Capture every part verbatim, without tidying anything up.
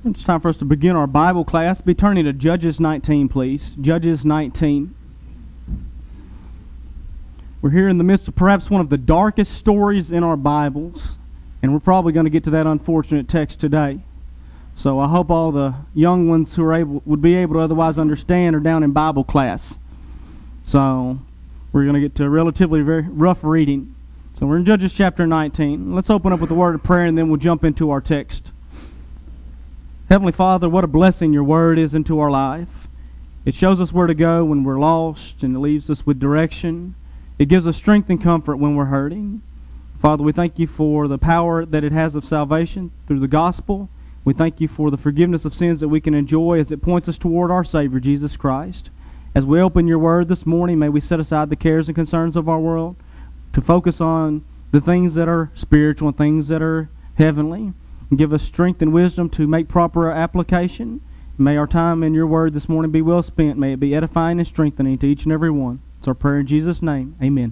It's time for us to begin our Bible class. Be turning to Judges nineteen, please. Judges nineteen. We're here in the midst of perhaps one of the darkest stories in our Bibles, and we're probably going to get to that unfortunate text today. So I hope all the young ones who are able would be able to otherwise understand are down in Bible class. So we're going to get to relatively very rough reading. So we're in Judges chapter nineteen. Let's open up with a word of prayer, and then we'll jump into our text. Heavenly Father, what a blessing your word is into our life. It shows us where to go when we're lost, and it leaves us with direction. It gives us strength and comfort when we're hurting. Father, we thank you for the power that it has of salvation through the gospel. We thank you for the forgiveness of sins that we can enjoy as it points us toward our Savior, Jesus Christ. As we open your word this morning, may we set aside the cares and concerns of our world to focus on the things that are spiritual and things that are heavenly. And give us strength and wisdom to make proper application. May our time in your word this morning be well spent. May it be edifying and strengthening to each and every one. It's our prayer in Jesus' name. Amen.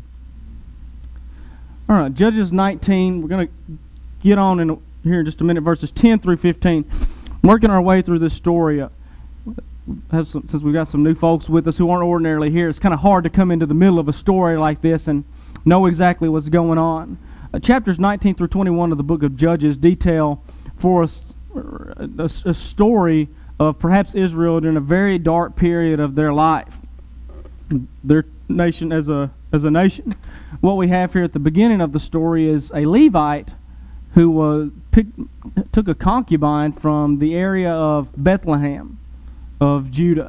All right, Judges nineteen. We're going to get on in here in just a minute, verses ten through fifteen. Working our way through this story. Uh, have some, since we've got some new folks with us who aren't ordinarily here, it's kind of hard to come into the middle of a story like this and know exactly what's going on. Uh, chapters nineteen through twenty-one of the book of Judges detail for us a, a story of perhaps Israel during a very dark period of their life. Their nation as a as a nation. What we have here at the beginning of the story is a Levite who was picked, took a concubine from the area of Bethlehem of Judah.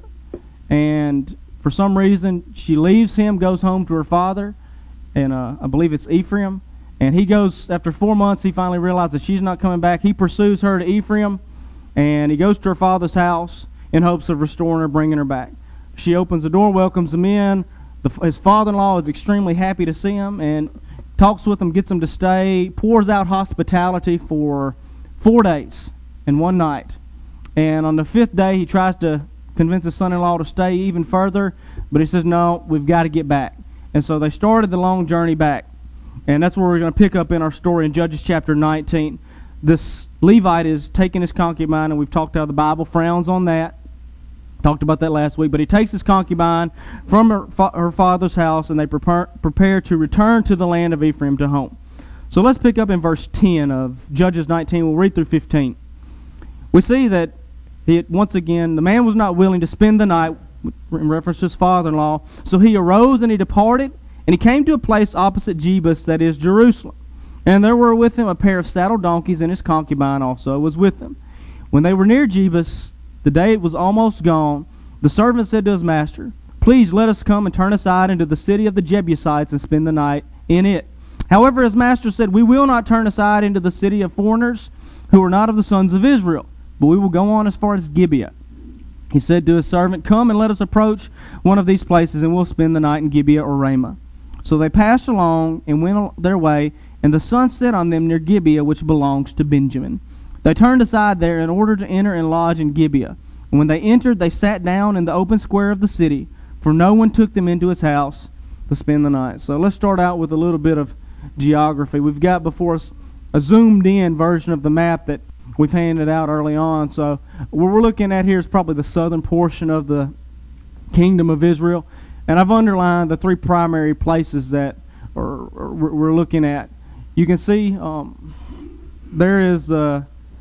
And for some reason, she leaves him, goes home to her father, and uh, I believe it's Ephraim. And he goes, after four months, he finally realizes she's not coming back. He pursues her to Ephraim, and he goes to her father's house in hopes of restoring her, bringing her back. She opens the door, welcomes him in. The, his father-in-law is extremely happy to see him and talks with him, gets him to stay, pours out hospitality for four days and one night. And on the fifth day, he tries to convince his son-in-law to stay even further, but he says, no, we've got to get back. And so they started the long journey back. And that's where we're going to pick up in our story in Judges chapter nineteen. This Levite is taking his concubine, and we've talked how the Bible frowns on that. Talked about that last week. But he takes his concubine from her, fa- her father's house, and they prepare, prepare to return to the land of Ephraim to home. So let's pick up in verse ten of Judges nineteen. We'll read through fifteen. We see that, he, once again, the man was not willing to spend the night, in reference to his father-in-law. So he arose and he departed. And he came to a place opposite Jebus, that is Jerusalem. And there were with him a pair of saddle donkeys, and his concubine also was with them. When they were near Jebus, the day was almost gone, the servant said to his master, please let us come and turn aside into the city of the Jebusites and spend the night in it. However, his master said, we will not turn aside into the city of foreigners who are not of the sons of Israel, but we will go on as far as Gibeah. He said to his servant, come and let us approach one of these places, and we'll spend the night in Gibeah or Ramah. So they passed along and went their way, and the sun set on them near Gibeah, which belongs to Benjamin. They turned aside there in order to enter and lodge in Gibeah. And when they entered, they sat down in the open square of the city, for no one took them into his house to spend the night. So let's start out with a little bit of geography. We've got before us a zoomed-in version of the map that we've handed out early on. So what we're looking at here is probably the southern portion of the kingdom of Israel. And I've underlined the three primary places that are, are, we're looking at. You can see um, there is the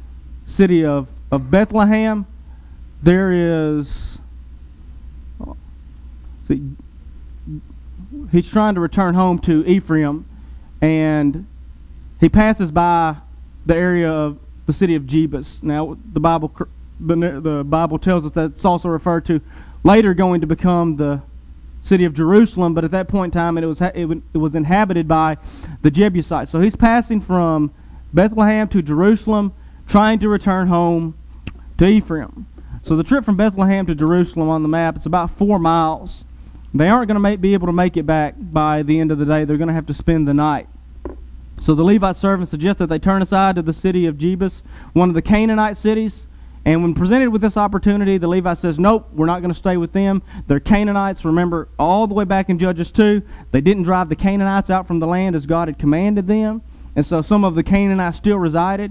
city of, of Bethlehem. There is, uh, see, he's trying to return home to Ephraim, and he passes by the area of the city of Jebus. Now, the Bible, the, the Bible tells us that it's also referred to later going to become the city of Jerusalem, but at that point in time it was it was inhabited by the Jebusites. So he's passing from Bethlehem to Jerusalem, trying to return home to Ephraim. So the trip from Bethlehem to Jerusalem on the map, it's about four miles. They aren't going to be able to make it back by the end of the day. They're going to have to spend the night. So the Levite servant suggests that they turn aside to the city of Jebus, one of the Canaanite cities. And when presented with this opportunity, the Levite says, nope, we're not going to stay with them. They're Canaanites. Remember, all the way back in Judges two, they didn't drive the Canaanites out from the land as God had commanded them. And so some of the Canaanites still resided.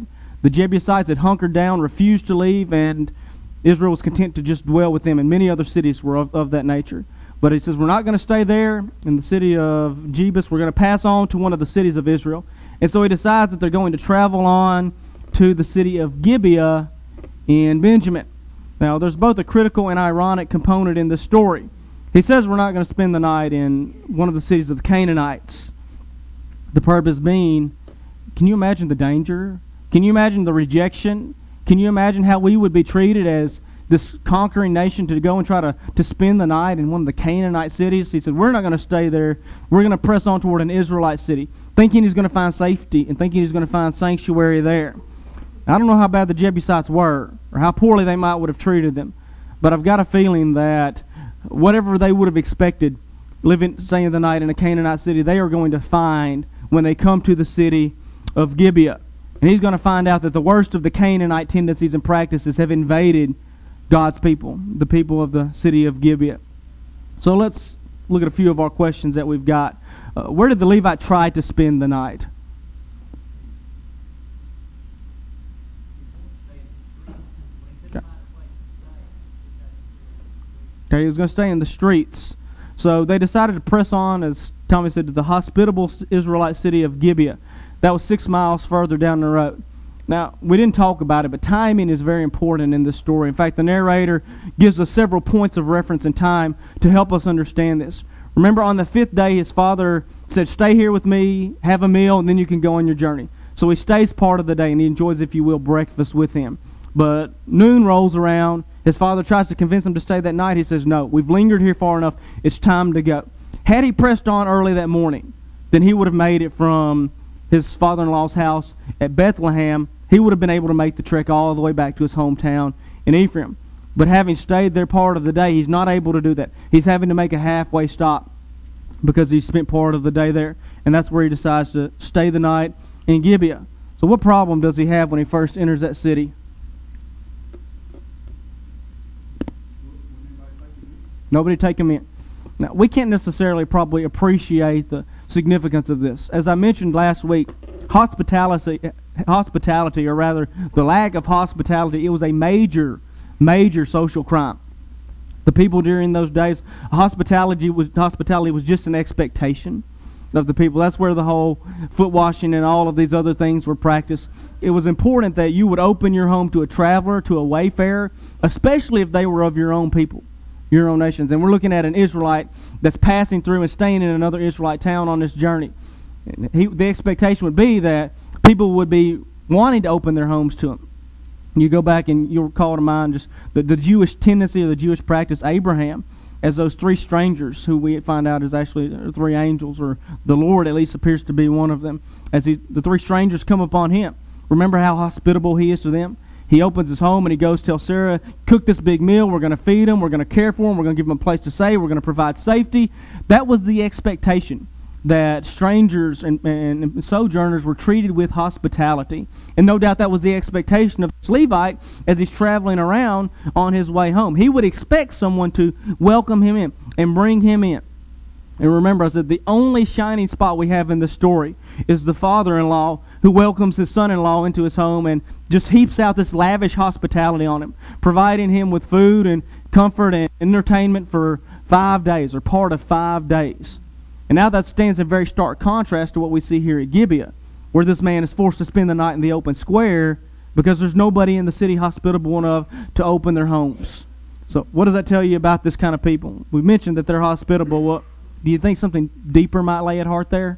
The Jebusites had hunkered down, refused to leave, and Israel was content to just dwell with them, and many other cities were of, of that nature. But he says, we're not going to stay there in the city of Jebus. We're going to pass on to one of the cities of Israel. And so he decides that they're going to travel on to the city of Gibeah in Benjamin. Now, there's both a critical and ironic component in this story. He says we're not going to spend the night in one of the cities of the Canaanites. The purpose being, can you imagine the danger? Can you imagine the rejection? Can you imagine how we would be treated as this conquering nation to go and try to, to spend the night in one of the Canaanite cities? He said, we're not going to stay there. We're going to press on toward an Israelite city, thinking he's going to find safety and thinking he's going to find sanctuary there. I don't know how bad the Jebusites were or how poorly they might would have treated them, but I've got a feeling that whatever they would have expected living, staying the night in a Canaanite city, they are going to find when they come to the city of Gibeah. And he's going to find out that the worst of the Canaanite tendencies and practices have invaded God's people, the people of the city of Gibeah. So let's look at a few of our questions that we've got. Uh, where did the Levite try to spend the night? Okay, okay he was going to stay in the streets. So they decided to press on, as Tommy said, to the hospitable Israelite city of Gibeah. That was six miles further down the road. Now, we didn't talk about it, but timing is very important in this story. In fact, the narrator gives us several points of reference in time to help us understand this. Remember, on the fifth day, his father said, stay here with me, have a meal, and then you can go on your journey. So he stays part of the day, and he enjoys, if you will, breakfast with him. But noon rolls around. His father tries to convince him to stay that night. He says, no, we've lingered here far enough. It's time to go. Had he pressed on early that morning, then he would have made it from his father-in-law's house at Bethlehem. He would have been able to make the trek all the way back to his hometown in Ephraim. But having stayed there part of the day, he's not able to do that. He's having to make a halfway stop because he spent part of the day there. And that's where he decides to stay the night in Gibeah. So what problem does he have when he first enters that city? Nobody take him in. Now, we can't necessarily probably appreciate the significance of this. As I mentioned last week, hospitality, hospitality, or rather the lack of hospitality, it was a major, major social crime. The people during those days, hospitality was hospitality was just an expectation of the people. That's where the whole foot washing and all of these other things were practiced. It was important that you would open your home to a traveler, to a wayfarer, especially if they were of your own people, your own nations. And we're looking at an Israelite that's passing through and staying in another Israelite town on this journey. He, the expectation would be that people would be wanting to open their homes to him. You go back and you'll recall to mind just the, the Jewish tendency or the Jewish practice. Abraham, as those three strangers who we find out is actually three angels, or the Lord at least appears to be one of them, as he, the three strangers come upon him. Remember how hospitable he is to them? He opens his home and he goes tell Sarah, cook this big meal, we're going to feed them, we're going to care for them, we're going to give them a place to stay, we're going to provide safety. That was the expectation, that strangers and, and, and sojourners were treated with hospitality. And no doubt that was the expectation of this Levite as he's traveling around on his way home. He would expect someone to welcome him in and bring him in. And remember, I said the only shining spot we have in the story is the father-in-law who welcomes his son-in-law into his home and just heaps out this lavish hospitality on him, providing him with food and comfort and entertainment for five days, or part of five days. And now that stands in very stark contrast to what we see here at Gibeah, where this man is forced to spend the night in the open square because there's nobody in the city hospitable enough to open their homes. So what does that tell you about this kind of people? We mentioned that they're hospitable. Well, do you think something deeper might lay at heart there?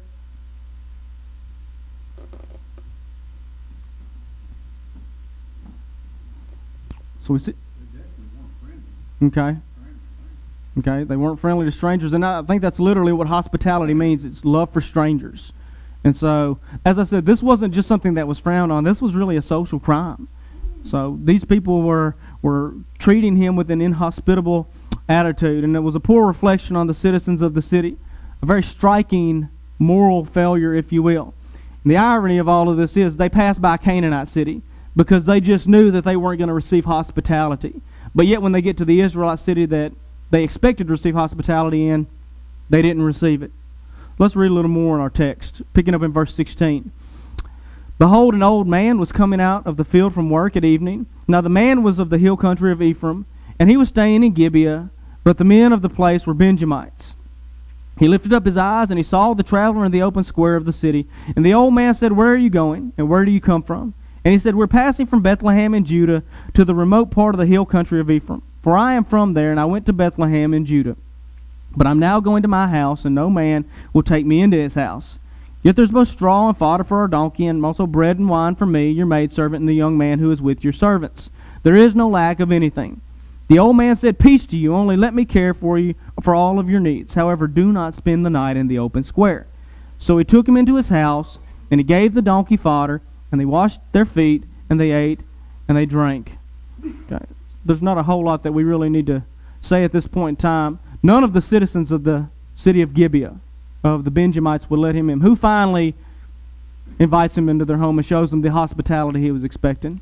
So we see. Okay. Okay, they weren't friendly to strangers, and I think that's literally what hospitality means. It's love for strangers. And so, as I said, this wasn't just something that was frowned on. This was really a social crime. So these people were were treating him with an inhospitable attitude, and it was a poor reflection on the citizens of the city, a very striking moral failure, if you will. And the irony of all of this is they passed by Canaanite city because they just knew that they weren't going to receive hospitality. But yet when they get to the Israelite city that they expected to receive hospitality in, they didn't receive it. Let's read a little more in our text, picking up in verse sixteen. Behold, an old man was coming out of the field from work at evening. Now the man was of the hill country of Ephraim, and he was staying in Gibeah, but the men of the place were Benjamites. He lifted up his eyes, and he saw the traveler in the open square of the city. And the old man said, Where are you going, and where do you come from? And he said, We're passing from Bethlehem in Judah to the remote part of the hill country of Ephraim. For I am from there, and I went to Bethlehem in Judah. But I'm now going to my house, and no man will take me into his house. Yet there's both straw and fodder for our donkey, and also bread and wine for me, your maidservant, and the young man who is with your servants. There is no lack of anything. The old man said, Peace to you, only let me care for you for all of your needs. However, do not spend the night in the open square. So he took him into his house, and he gave the donkey fodder, and they washed their feet, and they ate, and they drank. Okay. There's not a whole lot that we really need to say at this point in time. None of the citizens of the city of Gibeah, of the Benjamites, would let him in. Who finally invites him into their home and shows them the hospitality he was expecting?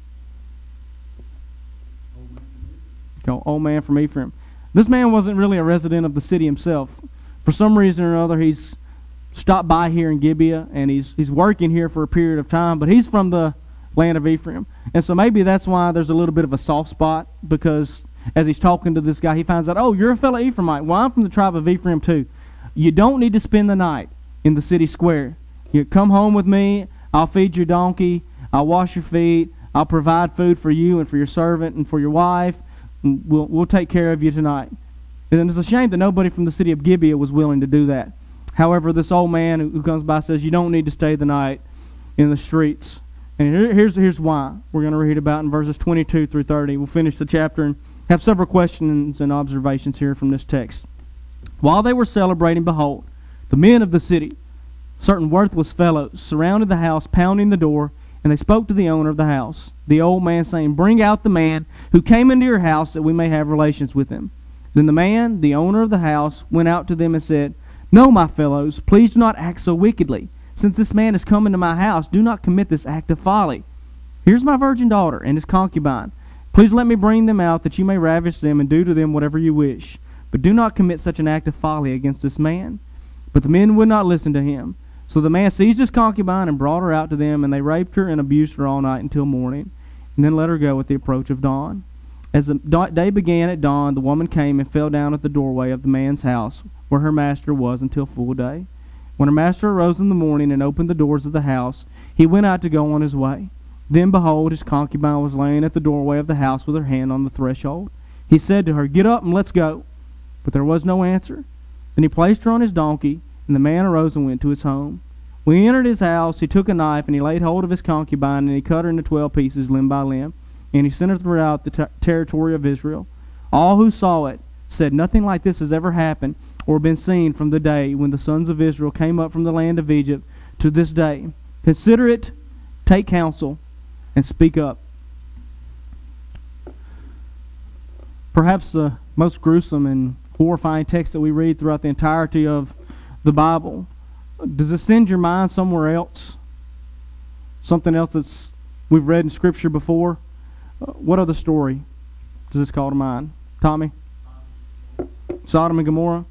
Old man from Ephraim. This man wasn't really a resident of the city himself. For some reason or another, he's stopped by here in Gibeah, and he's he's working here for a period of time, but he's from the land of Ephraim. And so maybe that's why there's a little bit of a soft spot, because as he's talking to this guy, he finds out, oh, you're a fellow Ephraimite. Well, I'm from the tribe of Ephraim too. You don't need to spend the night in the city square. You come home with me, I'll feed your donkey, I'll wash your feet, I'll provide food for you and for your servant and for your wife. We'll, we'll take care of you tonight. And it's a shame that nobody from the city of Gibeah was willing to do that. However, this old man who, who comes by says, you don't need to stay the night in the streets. And here, here's, here's why. We're going to read about in verses twenty-two through thirty. We'll finish the chapter and have several questions and observations here from this text. While they were celebrating, behold, the men of the city, certain worthless fellows, surrounded the house, pounding the door, and they spoke to the owner of the house, the old man, saying, Bring out the man who came into your house, that we may have relations with him. Then the man, the owner of the house, went out to them and said, No, my fellows, please do not act so wickedly. Since this man has come into my house, do not commit this act of folly. Here's my virgin daughter and his concubine. Please let me bring them out, that you may ravish them and do to them whatever you wish. But do not commit such an act of folly against this man. But the men would not listen to him. So the man seized his concubine and brought her out to them, and they raped her and abused her all night until morning, and then let her go at the approach of dawn. As the day began at dawn, the woman came and fell down at the doorway of the man's house, where her master was, until full day. When her master arose in the morning and opened the doors of the house, he went out to go on his way. Then, behold, his concubine was laying at the doorway of the house with her hand on the threshold. He said to her, Get up and let's go. But there was no answer. Then he placed her on his donkey, and the man arose and went to his home. When he entered his house, he took a knife, and he laid hold of his concubine, and he cut her into twelve pieces, limb by limb, and he sent her throughout the ter- territory of Israel. All who saw it said, Nothing like this has ever happened or been seen from the day when the sons of Israel came up from the land of Egypt to this day. Consider it, take counsel, and speak up. Perhaps the most gruesome and horrifying text that we read throughout the entirety of the Bible. Does it send your mind somewhere else? Something else that's we've read in Scripture before? Uh, what other story does this call to mind? Tommy? Sodom and Gomorrah?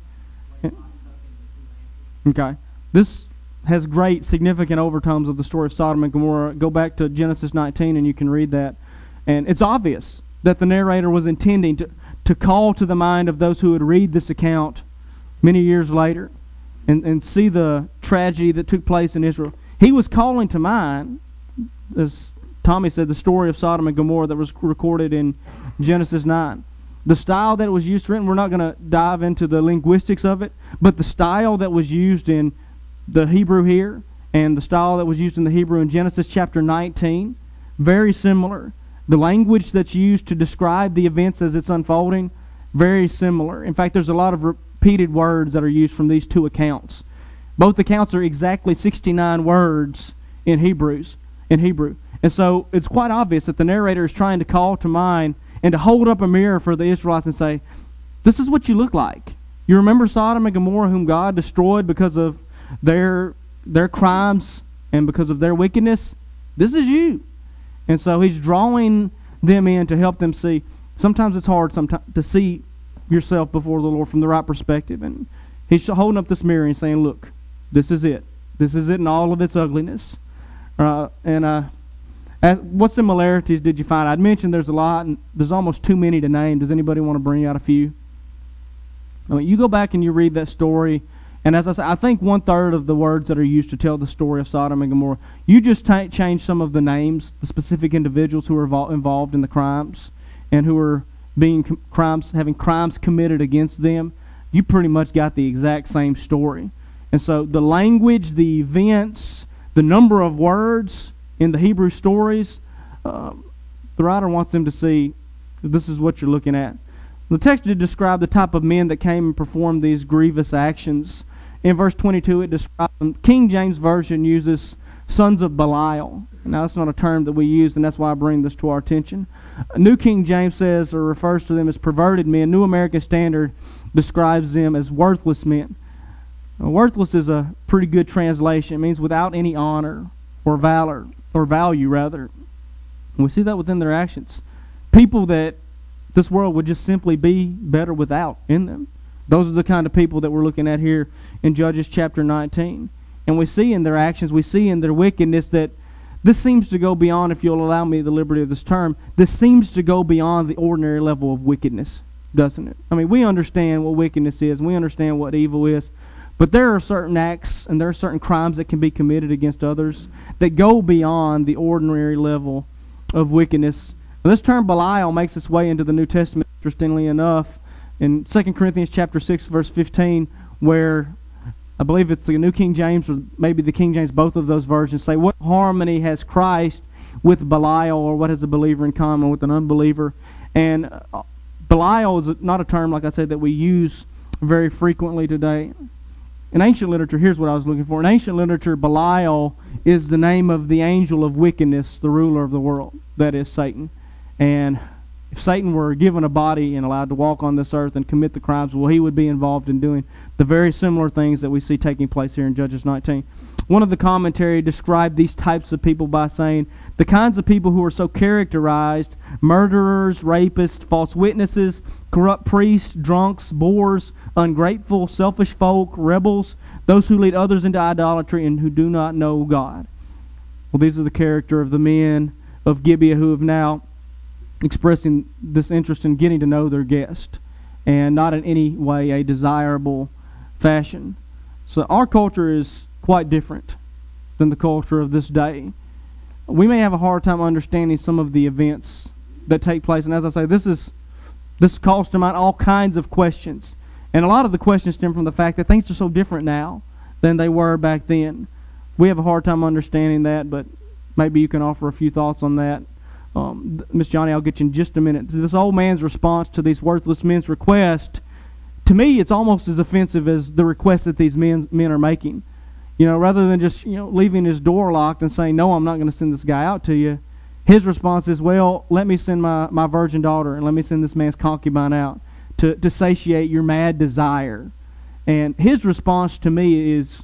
Okay. This has great significant overtones of the story of Sodom and Gomorrah. Go back to Genesis nineteen and you can read that. And it's obvious that the narrator was intending to, to call to the mind of those who would read this account many years later and, and see the tragedy that took place in Israel. He was calling to mind, as Tommy said, the story of Sodom and Gomorrah that was recorded in Genesis nine. The style that was used for it, and we're not going to dive into the linguistics of it, but the style that was used in the Hebrew here and the style that was used in the Hebrew in Genesis chapter nineteen, very similar. The language that's used to describe the events as it's unfolding, very similar. In fact, there's a lot of repeated words that are used from these two accounts. Both accounts are exactly sixty-nine words in Hebrews, in Hebrew. And so it's quite obvious that the narrator is trying to call to mind and to hold up a mirror for the Israelites and say, this is what you look like. You remember Sodom and Gomorrah, whom God destroyed because of their their crimes and because of their wickedness? This is you. And so he's drawing them in to help them see. Sometimes it's hard sometimes to see yourself before the Lord from the right perspective. And he's holding up this mirror and saying, look, this is it. This is it in all of its ugliness. Uh, and uh, as, what similarities did you find? I'd mentioned there's a lot, and there's almost too many to name. Does anybody want to bring out a few? I mean, you go back and you read that story, and as I said, I think one third of the words that are used to tell the story of Sodom and Gomorrah, you just t- change some of the names, the specific individuals who are evol- involved in the crimes, and who are being com- crimes, having crimes committed against them. You pretty much got the exact same story. And so the language, the events, the number of words in the Hebrew stories, uh, the writer wants them to see this is what you're looking at. The text did describe the type of men that came and performed these grievous actions. In verse twenty-two, it describes them. King James Version uses sons of Belial. Now, that's not a term that we use, and that's why I bring this to our attention. New King James says or refers to them as perverted men. New American Standard describes them as worthless men. Now, worthless is a pretty good translation. It means without any honor or valor, or value, rather. And we see that within their actions. People that this world would just simply be better without in them. Those are the kind of people that we're looking at here in Judges chapter nineteen. And we see in their actions, we see in their wickedness that this seems to go beyond, if you'll allow me the liberty of this term, this seems to go beyond the ordinary level of wickedness, doesn't it? I mean, we understand what wickedness is, and we understand what evil is, but there are certain acts and there are certain crimes that can be committed against others that go beyond the ordinary level of wickedness. Now, this term Belial makes its way into the New Testament, interestingly enough, in Second Corinthians chapter six, verse fifteen, where I believe it's the New King James or maybe the King James, both of those versions say, what harmony has Christ with Belial, or what has a believer in common with an unbeliever? And uh, Belial is not a term, like I said, that we use very frequently today. In ancient literature, here's what I was looking for. In ancient literature, Belial is the name of the angel of wickedness, the ruler of the world. That is Satan. And if Satan were given a body and allowed to walk on this earth and commit the crimes, well, he would be involved in doing the very similar things that we see taking place here in Judges nineteen. One of the commentary described these types of people by saying, the kinds of people who are so characterized, murderers, rapists, false witnesses, corrupt priests, drunks, boors, ungrateful, selfish folk, rebels, those who lead others into idolatry and who do not know God. Well, these are the character of the men of Gibeah who have now expressing this interest in getting to know their guest, and not in any way a desirable fashion. So our culture is quite different than the culture of this day. We may have a hard time understanding some of the events that take place, and as I say, this is this calls to mind all kinds of questions, and a lot of the questions stem from the fact that things are so different now than they were back then. We have a hard time understanding that, but maybe you can offer a few thoughts on that. Um, Miss Johnny, I'll get you in just a minute. This old man's response to these worthless men's request, to me, it's almost as offensive as the request that these men men are making. You know, rather than just you know leaving his door locked and saying, "No, I'm not going to send this guy out to you," his response is, "Well, let me send my, my virgin daughter and let me send this man's concubine out to to satiate your mad desire." And his response to me is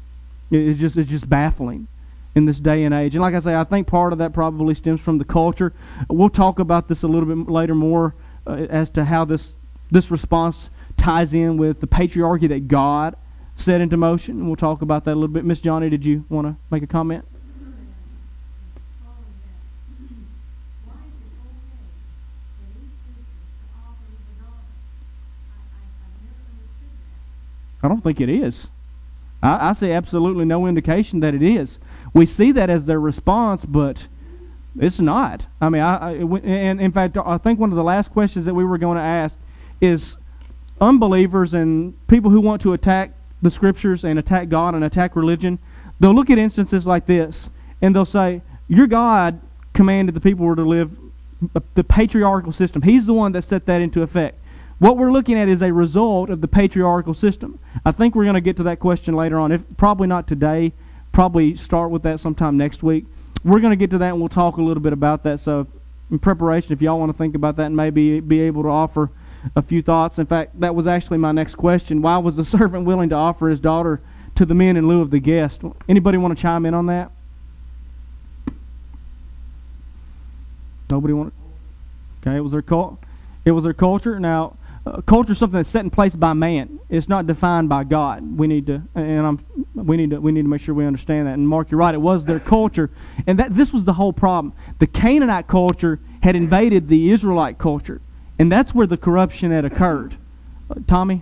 is just is just baffling in this day and age. And like I say, I think part of that probably stems from the culture. We'll talk about this a little bit later more uh, as to how this this response ties in with the patriarchy that God set into motion. And we'll talk about that a little bit. Miss Johnny, did you want to make a comment? I don't think it is. I, I see absolutely no indication that it is. We see that as their response, but it's not. I mean, I, I and in fact, I think one of the last questions that we were going to ask is unbelievers and people who want to attack the Scriptures and attack God and attack religion, they'll look at instances like this, and they'll say, your God commanded the people were to live the patriarchal system. He's the one that set that into effect. What we're looking at is a result of the patriarchal system. I think we're going to get to that question later on. If probably not today, probably start with that sometime next week. We're going to get to that, and we'll talk a little bit about that. So in preparation, if y'all want to think about that and maybe be able to offer a few thoughts. In fact, that was actually my next question. Why was the servant willing to offer his daughter to the men in lieu of the guest? Anybody want to chime in on that? Nobody want to? Okay, it was their cult. It was their culture. Now, uh, culture is something that's set in place by man. It's not defined by God. We need to, and I'm, we need to, we need to make sure we understand that. And Mark, you're right. It was their culture, and that this was the whole problem. The Canaanite culture had invaded the Israelite culture, and that's where the corruption had occurred. Uh, Tommy.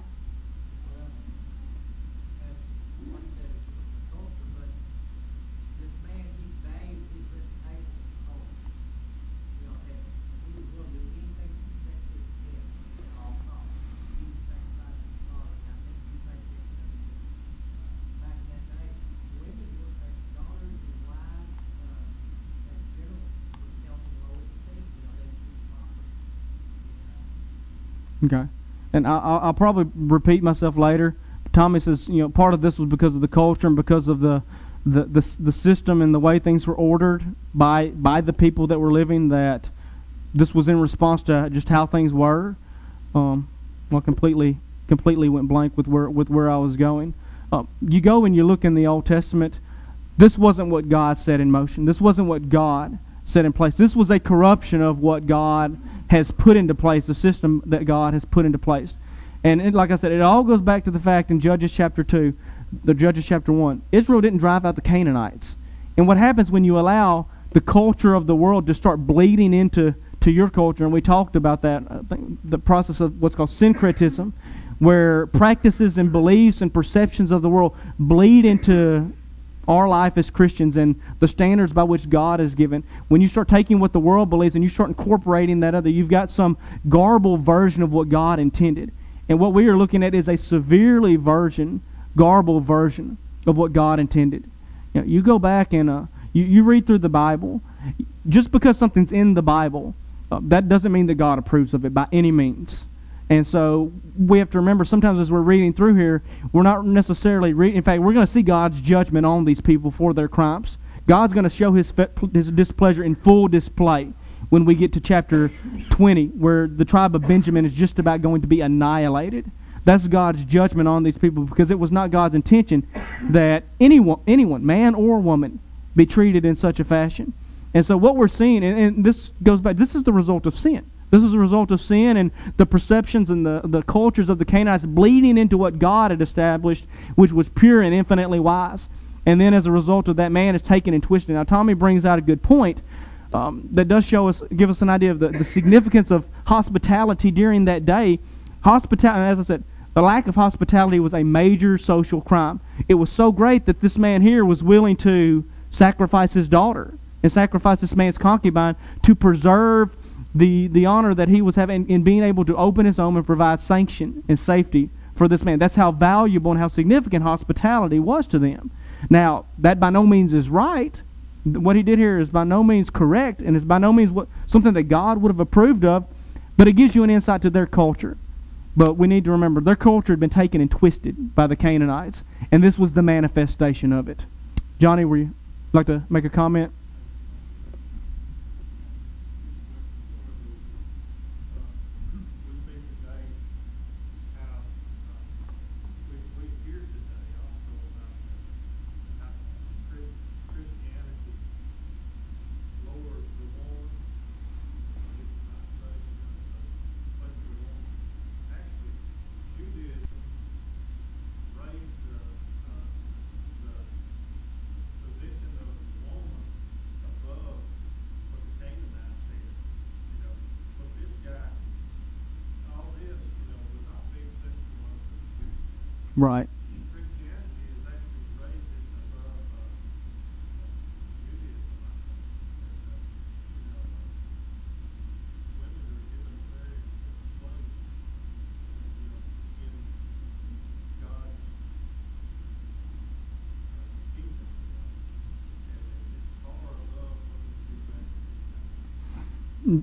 Okay, and I, I'll, I'll probably repeat myself later. Tommy says, you know, part of this was because of the culture and because of the, the, the, the system and the way things were ordered by by the people that were living. That this was in response to just how things were. Um, well, completely completely went blank with where with where I was going. Uh, you go and you look in the Old Testament. This wasn't what God set in motion. This wasn't what God set in place. This was a corruption of what God has put into place, the system that God has put into place. And it, like I said, it all goes back to the fact in Judges chapter two, the Judges chapter one, Israel didn't drive out the Canaanites. And what happens when you allow the culture of the world to start bleeding into to your culture, and we talked about that, I think the process of what's called syncretism, where practices and beliefs and perceptions of the world bleed into our life as Christians and the standards by which God has given. When you start taking what the world believes and you start incorporating that other, you've got some garbled version of what God intended. And what we are looking at is a severely version, garbled version of what God intended. You know, you go back and uh, you, you read through the Bible. Just because something's in the Bible, uh, that doesn't mean that God approves of it by any means. And so we have to remember sometimes as we're reading through here, we're not necessarily reading. In fact, we're going to see God's judgment on these people for their crimes. God's going to show his, his displeasure in full display when we get to chapter twenty, where the tribe of Benjamin is just about going to be annihilated. That's God's judgment on these people, because it was not God's intention that anyone, anyone, man or woman, be treated in such a fashion. And so what we're seeing, and, and this goes back, this is the result of sin. This is a result of sin and the perceptions and the, the cultures of the Canaanites bleeding into what God had established, which was pure and infinitely wise. And then as a result of that, man is taken and twisted. Now, Tommy brings out a good point um, that does show us, give us an idea of the, the significance of hospitality during that day. Hospitality, as I said, the lack of hospitality was a major social crime. It was so great that this man here was willing to sacrifice his daughter and sacrifice this man's concubine to preserve the the honor that he was having in being able to open his home and provide sanction and safety for this man. That's how valuable and how significant hospitality was to them. Now, that by no means is right. What he did here is by no means correct, and is by no means what something that God would have approved of, but it gives you an insight to their culture. But we need to remember, their culture had been taken and twisted by the Canaanites, and this was the manifestation of it. Johnny, would you like to make a comment? Right. Mm.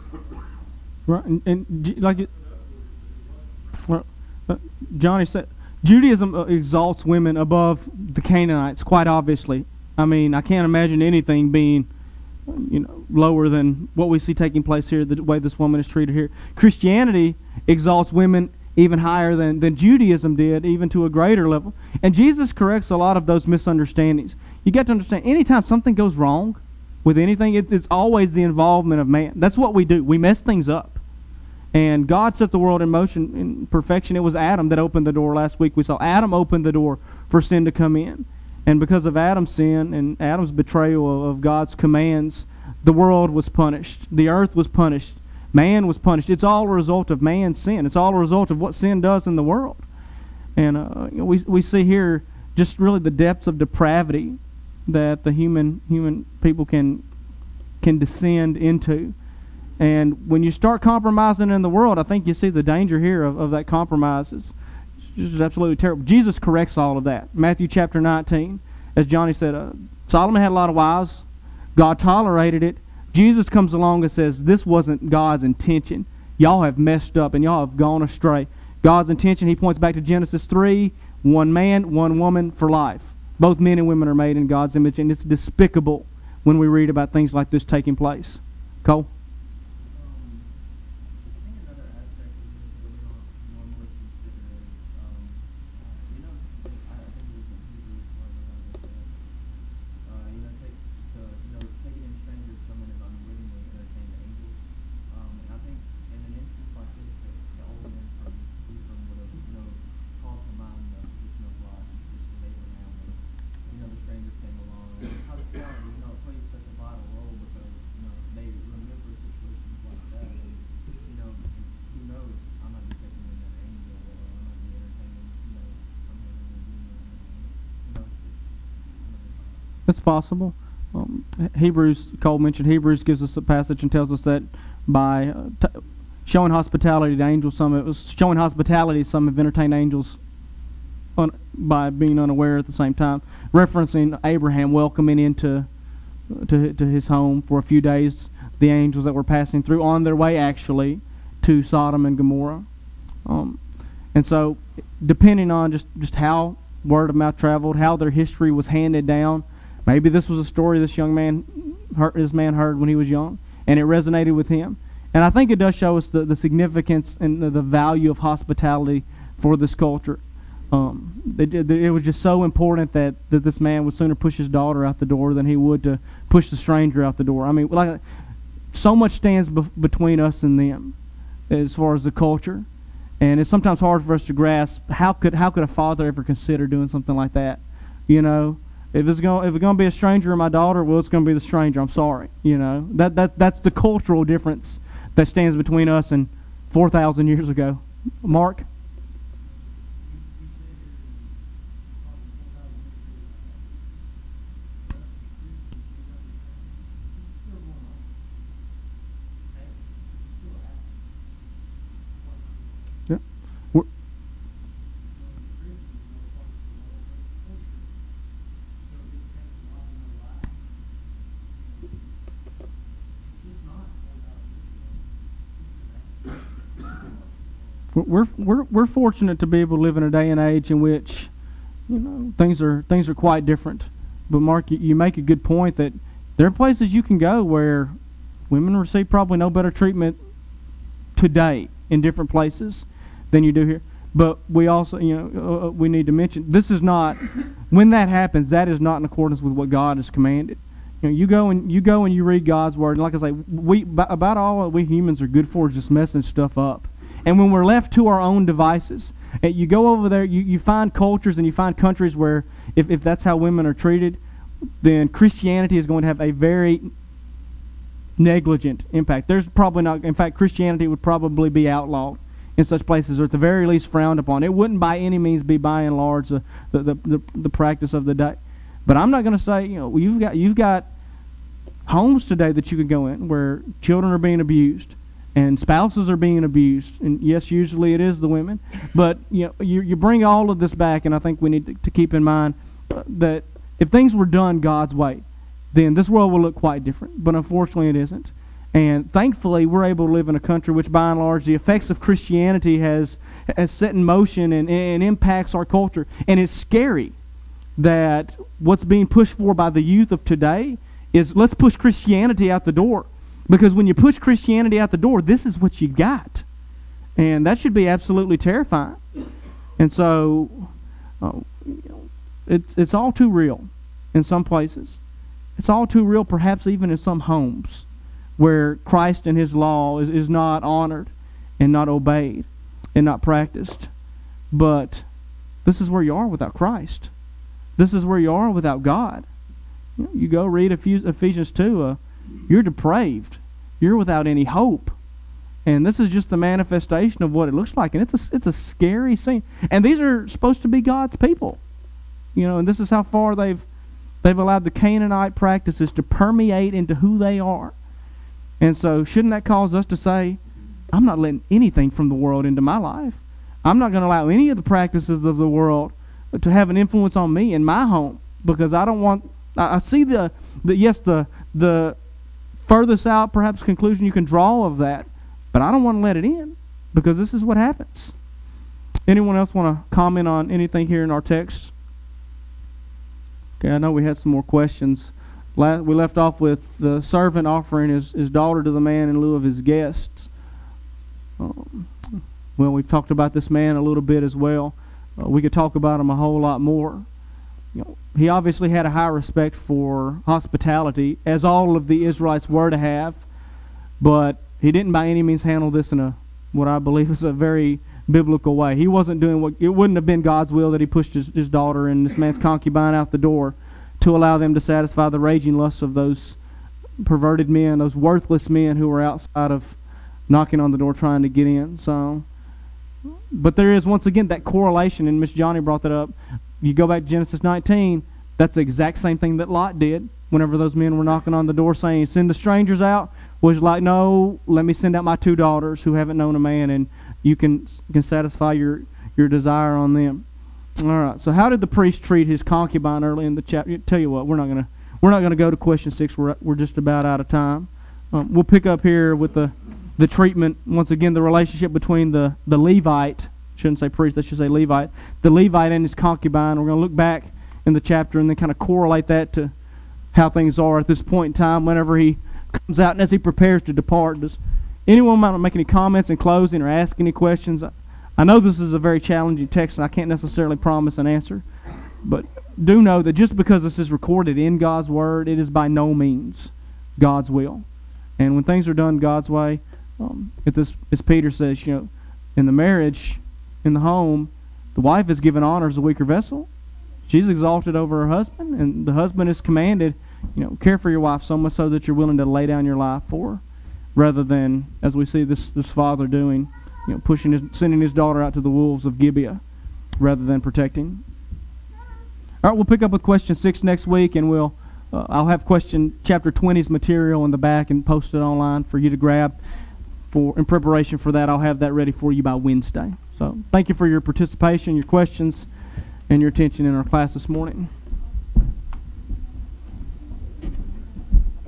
Right, and, and like it, well, uh, Johnny said, Judaism exalts women above the Canaanites, quite obviously. I mean, I can't imagine anything being, you know, lower than what we see taking place here, the way this woman is treated here. Christianity exalts women even higher than, than Judaism did, even to a greater level. And Jesus corrects a lot of those misunderstandings. You got to understand, anytime something goes wrong with anything, it, it's always the involvement of man. That's what we do. We mess things up. And God set the world in motion in perfection. It was Adam that opened the door. Last week we saw Adam opened the door for sin to come in. And because of Adam's sin and Adam's betrayal of God's commands, the world was punished. The earth was punished. Man was punished. It's all a result of man's sin. It's all a result of what sin does in the world. And uh, we we see here just really the depths of depravity that the human human people can can descend into. And when you start compromising in the world, I think you see the danger here of, of that compromise. It's just absolutely terrible. Jesus corrects all of that. Matthew chapter nineteen, as Johnny said, uh, Solomon had a lot of wives. God tolerated it. Jesus comes along and says, this wasn't God's intention. Y'all have messed up and y'all have gone astray. God's intention, he points back to Genesis three, one man, one woman for life. Both men and women are made in God's image, and it's despicable when we read about things like this taking place. Cole? It's possible. Um, Hebrews, Cole mentioned Hebrews gives us a passage and tells us that by uh, t- showing hospitality to angels, some it was showing hospitality, some have entertained angels un- by being unaware at the same time, referencing Abraham welcoming into to to his home for a few days the angels that were passing through on their way actually to Sodom and Gomorrah. Um, and so, depending on just just how word of mouth traveled, how their history was handed down. Maybe this was a story this young man, heard, this man heard when he was young, and it resonated with him. And I think it does show us the, the significance and the, the value of hospitality for this culture. Um, it, it was just so important that, that this man would sooner push his daughter out the door than he would to push the stranger out the door. I mean, like, so much stands be- between us and them as far as the culture. And it's sometimes hard for us to grasp how could how could a father ever consider doing something like that, you know? If it's going, if it's going to be a stranger or my daughter, well, it's going to be the stranger. I'm sorry, you know. That that that's the cultural difference that stands between us and four thousand years ago. Mark. Yeah. We're, We're we're we're fortunate to be able to live in a day and age in which, you know, things are things are quite different. But Mark, you, you make a good point that there are places you can go where women receive probably no better treatment today in different places than you do here. But we also, you know, uh, we need to mention this is not when that happens. That is not in accordance with what God has commanded. You know, you go and you go and you read God's word, and like I say, we about all that we humans are good for is just messing stuff up. And when we're left to our own devices, and you go over there, you, you find cultures and you find countries where if, if that's how women are treated, then Christianity is going to have a very negligent impact. There's probably not, in fact, Christianity would probably be outlawed in such places, or at the very least frowned upon. It wouldn't by any means be by and large the, the, the, the, the practice of the day. But I'm not going to say, you know, you've got you've got homes today that you can go in where children are being abused and spouses are being abused, and yes, usually it is the women. But you know, you you bring all of this back, and I think we need to, to keep in mind that if things were done God's way, then this world will look quite different. But unfortunately, it isn't. And thankfully, we're able to live in a country which, by and large, the effects of Christianity has has set in motion and, and impacts our culture. And it's scary that what's being pushed for by the youth of today is, let's push Christianity out the door. Because when you push Christianity out the door, this is what you got. And that should be absolutely terrifying. And so, uh, you know, it's, it's all too real in some places. It's all too real perhaps even in some homes where Christ and His law is, is not honored and not obeyed and not practiced. But this is where you are without Christ. This is where you are without God. You know, you go read Ephesians two, uh, you're depraved. You're without any hope. And this is just the manifestation of what it looks like. And it's a, it's a scary scene. And these are supposed to be God's people. You know, and this is how far they've they've allowed the Canaanite practices to permeate into who they are. And so shouldn't that cause us to say, I'm not letting anything from the world into my life. I'm not going to allow any of the practices of the world to have an influence on me in my home, because I don't want, I, I see the, the yes, the the furthest out perhaps conclusion you can draw of that, but I don't want to let it in, because this is what happens. Anyone else want to comment on anything here in our text? Okay, I know we had some more questions. La- we left off with the servant offering his, his daughter to the man in lieu of his guests. Um, well, we've talked about this man a little bit as well. Uh, we could talk about him a whole lot more. You know, he obviously had a high respect for hospitality, as all of the Israelites were to have, but he didn't by any means handle this in a what I believe is a very biblical way. He wasn't doing what, it wouldn't have been God's will that he pushed his, his daughter and this man's concubine out the door to allow them to satisfy the raging lusts of those perverted men, those worthless men who were outside of knocking on the door trying to get in. So, but there is, once again, that correlation, and Miss Johnny brought that up. You go back to Genesis nineteen, that's the exact same thing that Lot did whenever those men were knocking on the door saying, send the strangers out. Was like, no, let me send out my two daughters who haven't known a man, and you can can satisfy your, your desire on them. All right. So how did the priest treat his concubine early in the chapter? Tell you what, we're not gonna we're not gonna go to question six. We're we're just about out of time. Um, we'll pick up here with the the treatment once again. The relationship between the the Levite, shouldn't say priest, I should say Levite, the Levite and his concubine. We're gonna look back in the chapter and then kind of correlate that to how things are at this point in time. Whenever he comes out and as he prepares to depart. Does anyone want to make any comments in closing or ask any questions? I know this is a very challenging text and I can't necessarily promise an answer, but do know that just because this is recorded in God's Word, it is by no means God's will. And when things are done God's way, um, if this, as Peter says, you know, in the marriage, in the home, the wife is given honor as a weaker vessel. She's exalted over her husband, and the husband is commanded, you know, care for your wife so much so that you're willing to lay down your life for her, rather than, as we see this this father doing, you know, pushing his, sending his daughter out to the wolves of Gibeah, rather than protecting. All right, we'll pick up with question six next week, and we'll uh, I'll have question chapter twenty's material in the back and post it online for you to grab. For in preparation for that, I'll have that ready for you by Wednesday. So, thank you for your participation, your questions, and your attention in our class this morning.